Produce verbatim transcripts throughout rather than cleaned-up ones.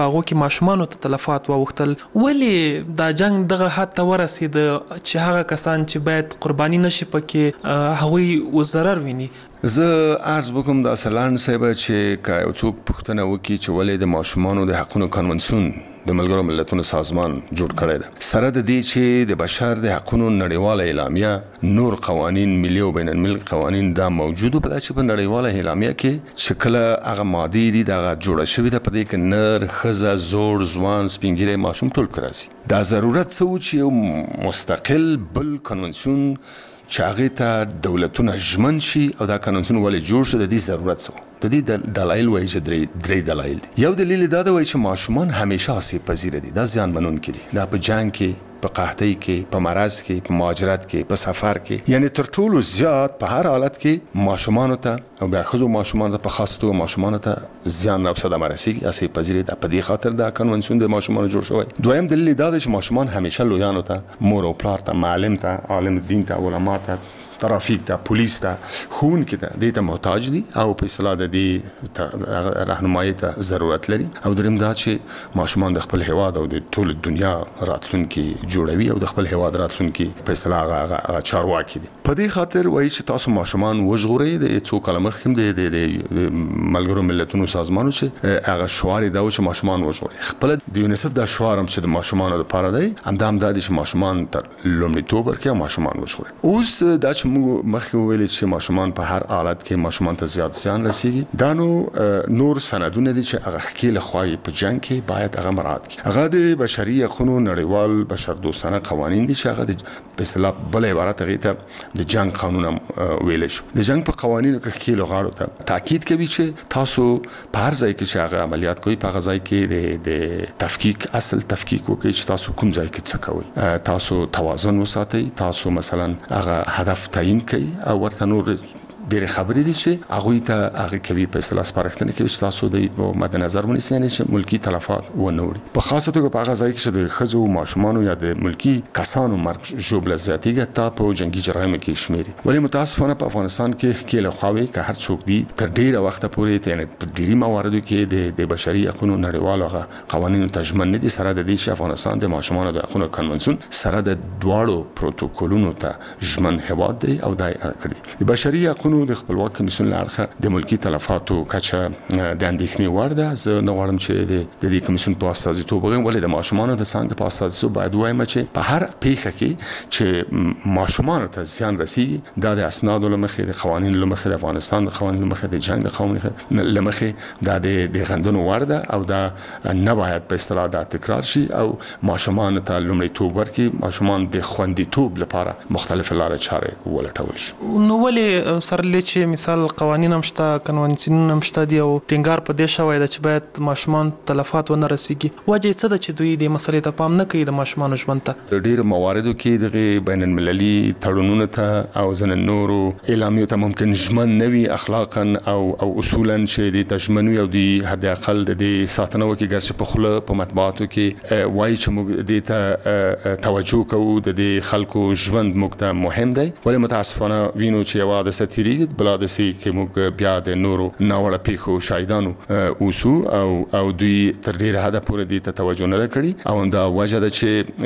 هغو کې ماشومانو ته تلفات واوښتل. ولې دا جنګ دغه حد ته ورسېد چې هغه کسان چې باید قرباني نشي پکې هغوی وضرر ویني؟ زه عرض وکم د اصلان صاحب چې که یو څوک پوښتنه وکړي چې ولې د ماشومانو د حقونو کنونسیون د ملګرو ملتونو سازمان جوړ کړی ده، سره د دې چې د بشر د حقونو نړیواله اعلامیه نور قوانین ملي او بین المللي قوانین دا موجود په داسې په نړیواله اعلامیه کې چې کله هغه مادې دي دغه جوړه شوې ده په دې کې نر، ښځه، زوړ، ځوان، سپین ږیری، ماشوم ټول کراسي. دا ضرورت څه و چې یو مستقل بل کنونسیون چې هغې ته دولتونه ژمن شي او دا کنونسیون ولې جوړ شو، د دې ضرورت څه و؟ د دې دلایل وایي چې درې درې دلایل دي. یو دلیل دا دی چې ماشومان همیشه آسیب پذیره دي، دا زیان منونکي دي. دا په جنګ کې، په قحطۍ کې، په مرض کې، په مهاجرت کې، په سفر کې، یعنی تر ټولو زیات په هر حالت کې ماشومانو ته او بیا ښځو ماشومانو ته په خاص توګه ماشومانو ته زیان او صدمه رسېږي، آسیب پذیره ده. په دې خاطر دا کنونسیون د ماشومانو جوړ شوی. دویم دلیل دا دی چې ماشومان همیشه لویانو ته، مور او پلار ته، معلم ته، عالم دین ته، علما ته، ترافیک ته، پولیس ته، ښوونکي ته، دې ته محتاج دي او په اصطلاح د دې رهنمایي ته ضرورت لري. او دریم دا چې ماشومان د خپل هیواد او د ټول دنیا راتلونکي جوړوي او د خپل هیواد راتلونکي په اصطلاح هغه چارواکي دي. په دې خاطر وایي چې تاسو ماشومان وژغورئ. د څو کاله مخکې د ملګرو ملتونو سازمانو چې هغه شعار یې دا و چې ماشومان وژغورئ. خپله د یونیسف دا شعار هم چې د ماشومانو لپاره دی همدا هم دا دی چې ماشومان ته لومړیتوب ورکړي او ماشومان وژغورئ. اوس دا چې موږ مخکې وویل چې ماشومان په هر حالت کې ماشومان ته زیات زیان رسیږي، دا نو نور سندونه دي چې هغه ښکېله خواوې په جنګ کې باید هغه مراعات کړي. هغه د بشري حقونو نړیوال بشردوستانه قوانین دي چې هغه د په اصطلاح بل عبارت هغې ته د جنګ قانون هم ویلی شو. د جنګ په قوانینو کې ښکېلو غاړو ته تاکید کوي چې تاسو په هر ځای کې چې هغه عملیات کوئ په هغه ځای کې د تفکیک اصل تفکیک وکړئ چې تاسو کوم ځای کې څه کوئ. تاسو توازن وساتئ، تاسو مثلا هغه هدف تعیین کوي او ورته نور ډېرې خبرې دي چې هغوی ته هغه کوي په اصطلاح سپارښتنې کوي چې تاسو د مد نظر ونیسئ، یعنې چې ملکي تلفات ونه وړي. په خاصه توګه په هغه ځای کې چې د ښځو، ماشومانو یا د ملکي کسانو مرګ ژوبله زیاتېږي تا په جنګي جرایمو کې شمېري. ولې متاسفانه په افغانستان کې ښکېله خواوې که هر څوک دي تر ډېره وخته پورې یعنې په ډېري مواردو کې د بشري حقونو نړیوالو هغه قوانینو ته ژمن نه دي، سره د دې چې افغانستان د ماشومانو د حقونو کنونسیون سره د دواړو پروتوکولونو ته ژمن هېواد دی او دا یې کړي. د بشري حقونو د خپلواک کمیسیون له اړخه د ملکي تلفاتو کچه د اندېښنې وړ ده. زه نه غواړم چې د دې کمیسیون په استازیتوب ووایم، ولې د ماشومانو د څانګې په استازیتوب باید ووایم چې په هر پیښه کې چې ماشومانو ته زیان رسیږي دا د اسنادو له مخې، د قوانینو له مخې، د افغانستان د قوانینو له مخې، د جنګ د قوانینو له مخې دا د غندنو وړ ده او دا نه باید په اصطلاح دا تکرار شي او ماشومانو ته لومړیتوب ورکړي، ماشومان د خوندیتوب لپاره مختلف لارې چارې ولټول شي. نو ولې سرلې چې مثال قوانین هم شته، کنونسیونونه هم شته دي او ټینګار په دې شوی ده چې باید ماشومان تلفات ونه رسیږي، وجه یې څه ده چې دوی دې مسلې ته پام نه کوي د ماشومانو ژوند ته؟ د ډېرو مواردو کې دغې بین المللي تړونونو ته او ځینې نورو اعلامیو ته ممکن ژمن نه وي اخلاقا او او اصولا چې دې ته ژمن وي او دوی حد اقل د دې ساتنه وکړي، ګرچې په خوله په مطبوعاتو کې وایي چې موږ دې ته توجه کوو، د دې خلکو ژوند موږ ته مهم دی. ولې متاسفانه وینو چې یوه حادثه تېرېږي، بله حادثې کې موږ بیا د نورو ناوړه پیښو شاهدانو اوسو او او دوی تر ډېره حده پورې دې ته توجه نه ده کړې او همدا وجه ده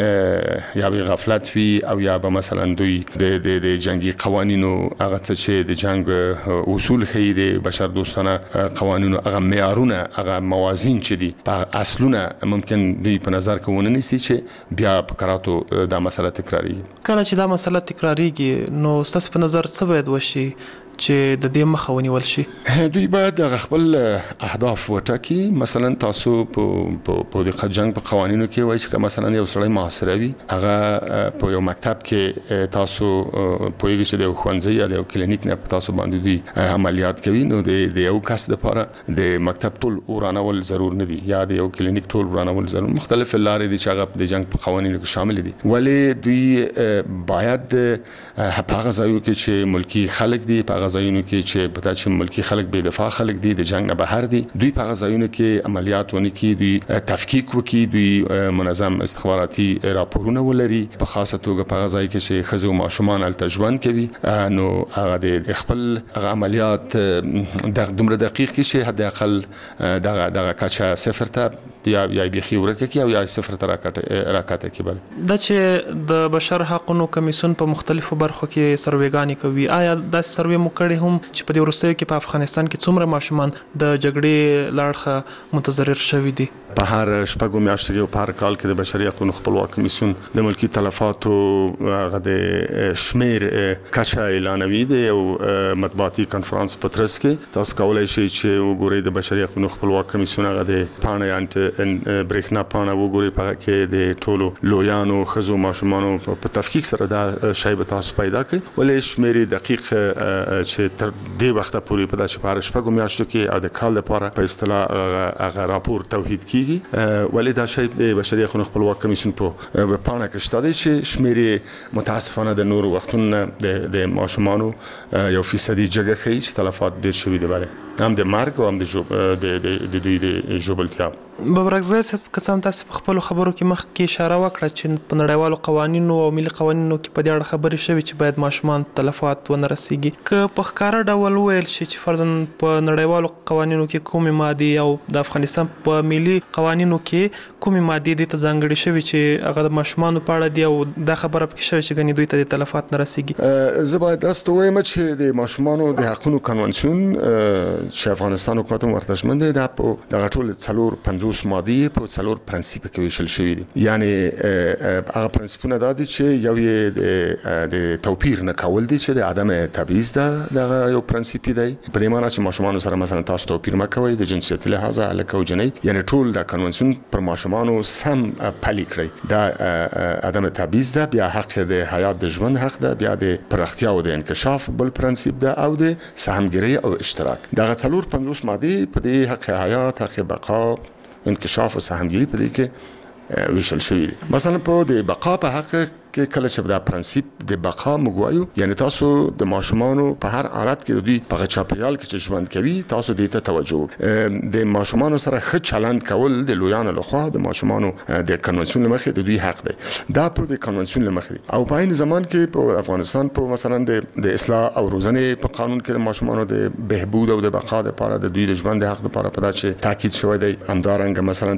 چې یا به غفلت وي او یا به مثلا دوی د د جنګي قوانینو هغه څه چې د جنګ اصول ښیي، د بشردوستانه قوانینو هغه معیارونه، هغه موازین چې دي په اصلونه ممکن دوی په نظر کې ونه نیسي چې بیا په کراتو دا مسله تکراریږي. کله چې دا مسله تکراریږي نو ستاسو په نظر څه باید وشي چې د دې مخه ونیول شي؟ دوی باید هغه خپل اهداف وټاکي. مثلا تاسو په په د جنګ په قوانینو کې وایي چې مثلا یو سړی محاصره وي، هغه په یو مکتب کې تاسو پوهیږئ چې د یو ښوونځي یا د یو کلینیک نه تاسو باندې دوی عملیات کوي، نو د یو کس دپاره د مکتب ټول ورانول ضرور نه دي یا د یو کلینیک ټول ورانول ضرور، مختلف لارې دي چې هغه د جنګ په قوانینو کې شامل دي. ولې دوی باید په هغه ځایو کې چې ملکي خلک دي، په هغه ځایونو کې چې پتا چې ملکی خلک بې دفاع خلک دي د جنگ نه بهر دي دوی په هغه ځایونو کې عملیات ونه کوي دوی تفکیک وکړي دوی منظم استخباراتي راپورونه ولري په خاصه توګه په هغه ځای کې چې ښځې او ماشومان هلته ژوند کوي نو هغه د خپل هغه عملیات د دومره دقیق کې چې حد اقل دغه دغه کچه صفر ته یا یا بيخي ورکه کی او یا صفر ته راکټه راکټه کی بل د چې د بشر حقوقو کمیسیون په مختلفو برخو کې سروېګانی کوي آیا د سروې مو کړی هم چې په دې وروستیو کې په افغانستان کې څومره ماشومان د جګړې لاړخه متضرر شوي دي په هر شپږو میاشتو کې په هر کال کې د بشري حقوقو خپلواک کمیسیون د ملکی تلفاتو هغه د شمیر کچه اعلانوي دی او مطبوعاتي کانفرنس په ترڅ کې تاسو کولای شئ چې وګورئ د بشري حقوقو خپلواک کمیسیون هغه د پاڼې انت برېښنا پاڼه وګورئ په هغه کې د ټولو لویانو ښځو ماشومانو په تفکیک سره دا شی به تاسو پیدا کړئ ولې شمیر دقیق چې تر دې وخته پورې په داسې په هر شپږو میاشتو کې او د کال لپاره په اصطلاح هغه راپور توحید کیږي ولې دا شی د بشري حقوقو خپلواک کمیسیون په پاڼه کې شته چې شمیر متاسفانه د نورو وختونو د ماشومانو یو فیصدي جګه ښیي چې تلفات ډېر شوي دي بله هم د مرګ او هم د د دوی د ژوبلتیا ببرکزی صاحب که څه هم تاسو په خپلو خبرو کې مخکې اشاره وکړه چې په نړیوالو قوانینو او ملي قوانینو کې په دې اړه خبرې شوي چې باید ماشومان تلفات ونه رسیږي که په ښکاره ډول وویل شي چې فرضاً په نړیوالو قوانینو کې کومې مادې او د افغانستان په ملي قوانینو کې کومې مادې دې ته ځانګړې شوي چې هغه د ماشومانو په اړه دي او دا خبره پکې شوې چې ګنې دوی ته د تلفات نه رسیږي زه باید داسې ووایم چې د ماشومانو د حقوقو کنوانسیون چې افغانستان حکومت هم ورته ژمن دی دا په دغه ټول څلور پنځوس مادې په څلور پرنسپ کې ویشل شوي دي یعنی هغه پرنسپونه دا دي چې یو یې د توپیر نه کول دي چې د عدم تبعیض ده دغه یو پرنسپ دی په دې معنی چې ماشومان سره مثلا تاسو توپیر مه کوئ د جنسیت لحاظه هلک او جنۍ یعنی ټول د کنونسیون پر ماشومان سم پلي کړئ دا عدم تبعیض ده بیا حق د حیات د ژوند حق ده بیا د پراختیا او د انکشاف بل پرنسپ ده او د سهمګرۍ او اشتراک دغه څلور پنځوس مادې په دې حق حیات حق بقا انکشاف او سهمګري په دې کې ویشل شوی دي مثلا په د بقا په حق کې کله چې دا پرنسپ د بقا مګوایو یعنی تاسو د ماشومانو په هر حالت کې دوی په چاپیریال کې چې ژوند کوي تاسو دې ته توجه د ماشومانو سره ښه چلند کول د لویانو لخوا د ماشومانو د کنونسیون لمخې د دوی حق دی دا په د کنونسیون لمخې او په عین زمان کې په افغانستان په مثلا د اصلاح او روزنې په قانون کې د ماشومانو د بهبود او د بقا لپاره د دوی د ژوند د حق لپاره په دا چې تاکید شوی دی همدارنګه مثلا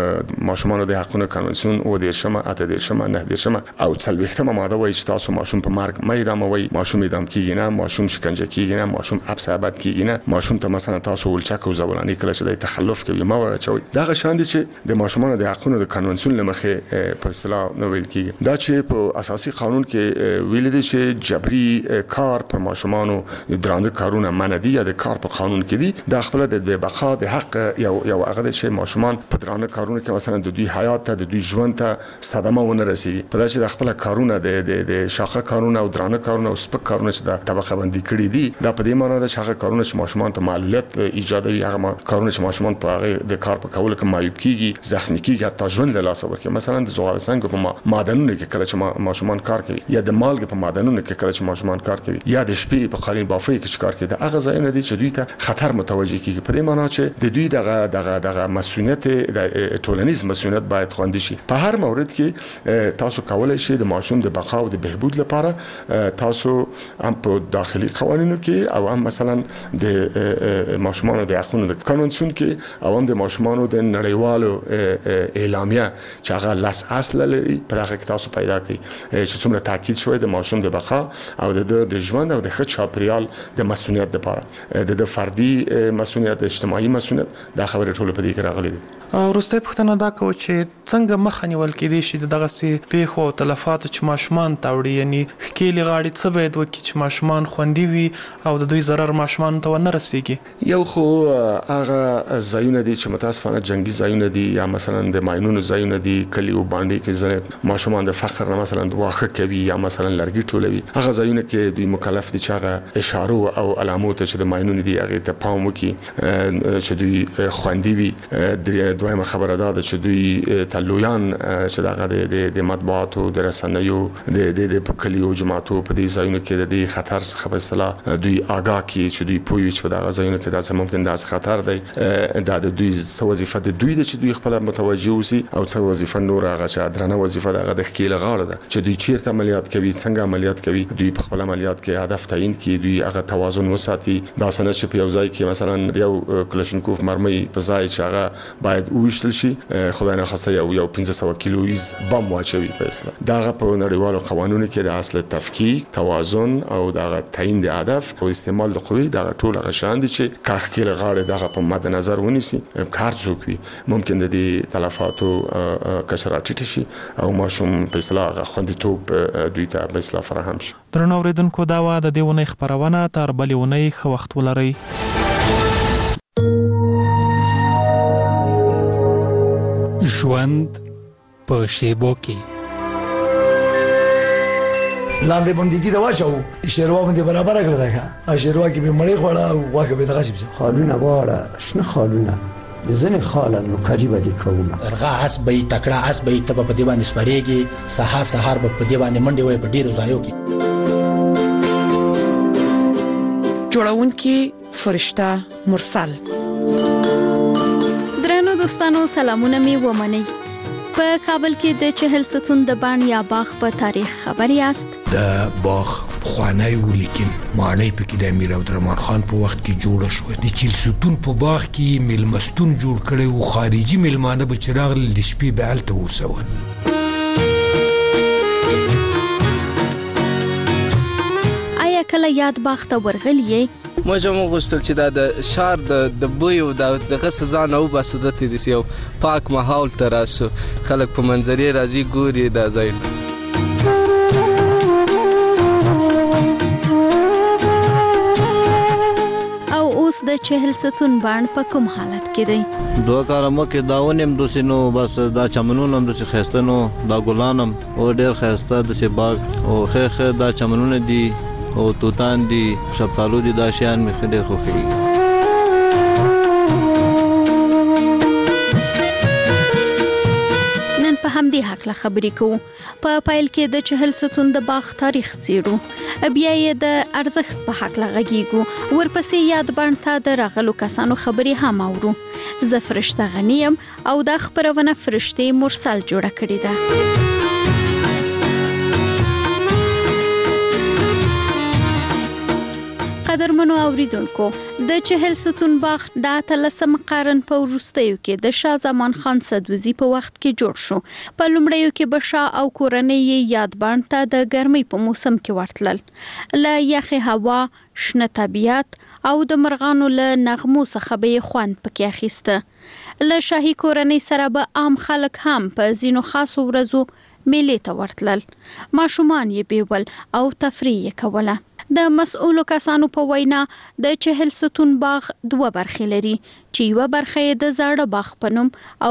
د ماشومانو د حقوقو کنونسیون او د شمه اته د شمه نه د شمه او څلوېښتمه ماده وایي چې تاسو ماشوم په مرګ مه اعداموئ ماشوم اعدام کیږي نه ماشوم شکنجه کیږي نه ماشوم حبس ابد کیږي نه ماشوم ته مثلا تاسو ولچک او زولانی کله چې د تخلف کوي ما ورچوي دغه شان دي چې د ماشومانو د حقوقو د کنونسیون لمخې په اصطلاح نو ویل کیږي دا چې په اساسي قانون کې ویل دي چې جبري کار پر ماشومانو درانده کارونه منع دي یا د کار په قانون کې دي دا خپل د بقا د حق یو یو هغه چې ماشومان په درانده کارونه کې مثلا د دوی حیات ته د دوی ژوند ته صدمه ونه رسیږي په دا چې د خپل کارونه د د د شاخه کارونه او درانه کارونه او سپک کارونه چې د طبقه بندي کړي دي دا په دې معنی د شاخه کارونه چې ماشومان ته معلولیت ایجادوي هغه کارونه چې ماشومان په هغه د کار په کولو کې معیوب کیږي زخمی کیږي حتی ژوند له لاسه ورکوي مثلا د زغال څنګه په معدنونو کې کله چې ماشومان کار کوي یا د مالګې په معدنونو کې کله چې ماشومان کار کوي یا د شپې په قالین بافۍ کې کار کوي دا هغه ځایونه دي چې دوی ته خطر متوجه کیږي په دې معنی چې د دوی دغه دغه دغه مسؤلیت د ټولنیز مسؤلیت باید خوندي شي په هر مورد کې تاسو کولای شئ د ماشوم د بقا او د بهبود لپاره تاسو هم په داخلي قوانینو کې او هم مثلا د ماشومانو د حقوقو د کنونسیون کې او هم د ماشومانو د نړیوالو اعلامیه چې هغه لاس اصل لري په دغه کې تاسو پیدا کړئ چې څومره تاکید شوی د ماشوم د بقا او د د ژوند او د ښه چاپیریال د مسؤلیت لپاره د فردي مسؤلیت اجتماعي مسؤلیت دا خبره ټول په دې کې راغلي دي وروسته پوښتنه دا کوي چې څنګه مخه نیول کېدای شي د دغه سي پیښو او تلفاتو چې ماشومان تاوړي یعنی ښکېلې غاړې څه باید وکړي چې ماشومان خوندي وي او د دوی ضرر ماشومان ته ونه رسیږي یو خو هغه ځایونه دي چې متاسفانه جنگي ځایونه دي یا مثلا د ماینونو ځایونه دي کلی او باندې کې ځنه ماشومان د فخر نه مثلا واخه کوي یا مثلا لرګي ټولوي هغه ځایونه کې دوی مکلف دي چې هغه اشاره او علامات چې د ماینونو دي هغه ته پام وکړي چې دوی خوندي وي دویمه خبره ده چې دوی تلویان چې دغه د د مطبوعاتو د رسنیو د د په کلیو جماعتو په دې ځایونو کې د دې خطر څخه په اصطلاح دوی آگاه کی چې دوی پوي چې په دغه ځایونو کې داسې ممکن داسې خطر دی دا د دوی وظیفه د دوی د چې دوی خپل متوجه اوسي او څه وظیفه نور هغه چې درنه وظیفه دغه د خکیل غاړه ده چې دوی چیرته عملیات کوي څنګه عملیات کوي دوی په خپل عملیات کې هدف تعیین کوي دوی هغه توازن وساتي دا سند چې په یو ځای کې مثلا یو کلاشینکوف مرمۍ په ځای چې هغه باید وویشتل شي خدای نه خواسته یو یو پنځه سوه کیلویز بم واچوي په اصطلاح دغه په نړیوالو قوانینو کې د اصل تفکیک توازن او دغه تعیین د هدف او استعمال د قوې دغه ټول هغه شان دي چې کاخکیل غاړه دغه په مد نظر ونیسي کار څوک وي ممکن د دې تلفاتو کچره ټیټ شي او ماشوم په اصطلاح خوندیتوب دوی ته په اصطلاح فراهم شي. درنو اوریدونکو دا وه د دې اونۍ خپرونه تر بلې اونۍ ښه وخت ولرئ. ژوند په شیبو کې لاندې باندې دا واچو شیروا باندې برابر کړل دا شیروا کې به مړی خوړه او واګه به دغه شي خالونه واړه شنه خالونه زنه خاله نو کاجی باندې کومه ارغا اس به تکړه اس به تب په دی باندې سپریږي سحر سحر په دی باندې منډي وای په ډیرو ځایو کې جوړون کې فرشته مرسل. درنو دوستانو سلامونه می ومنئ. په کابل کې د چهل ستون د بان یا باغ په تاریخ خبر یاست. د باغ خوانای ولیکن معنی په کې د امیر عبدالرحمن خان په وخت کې جوړ شو. د چهل ستون په باغ کې ملمستون جوړ کړي او خارجي ملمانه به چراغ د شپې به الته وسول. آیا کله یاد باغ ته ورغلی؟ موږ هم غوښتل چې دا د شار د د بوی او د دغه ځان او باسو د دې یو پاک ماحول ته راسو خلک په منظرې راځي ګوري دا ځای. او اوس د چهل ستون بان په کوم حالت کې دی؟ دوه کار مکه داونم دوسینو بس دا چمنونو د خستنو دا ګلانم او ډیر خسته د سی باغ او خخ دا چمنونه دي او توتان دي شپالو دي دا شیان می خډه خوخي. نن په همدې حق لا خبرې کوو. په پایل کې د چهل ستون د باغ تاریخ څیړو بیا یې د ارزښت په حق لا غږیږو ورپسې یاد باندې د راغلو کسانو خبرې هم اورو. زه فرشته غنیم او د خبرونه فرشته مرسل جوړه کړې ده. قدرمنو اوریدونکو د چهل ستون باغ د اتلسم قرن په وروستیو کې د شاه زمان خان سدوزي په وخت کې جوړ شو. په لومړیو کې بشا او کورنۍ یاد باندې د ګرمۍ په موسم کې ورتلل. له یخي هوا شنه طبيعت او د مرغانو له نغمو څخه به خوند پکې اخیسته. له شاهي کورنۍ سره به عام خلک هم په زینو خاصو ورځو میلې ته ورتلل. ماشومان یې بیول او تفریح کوله. د مسؤلو کسانو په وینا د چهل ستون باغ دوه برخې لري چې یو برخه د زاړه باغ په نوم او